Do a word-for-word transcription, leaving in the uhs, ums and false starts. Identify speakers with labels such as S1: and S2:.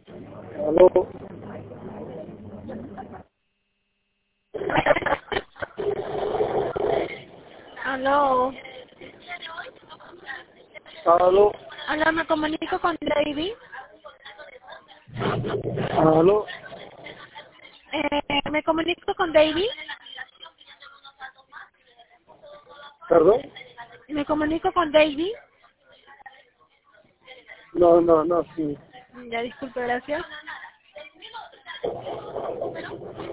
S1: Aló.
S2: Aló.
S1: Aló.
S2: Hola, me comunico con David.
S1: Aló.
S2: Eh, me comunico con David.
S1: ¿Perdón?
S2: Me comunico con David.
S1: No, no, no, sí.
S2: Ya, disculpe, gracias.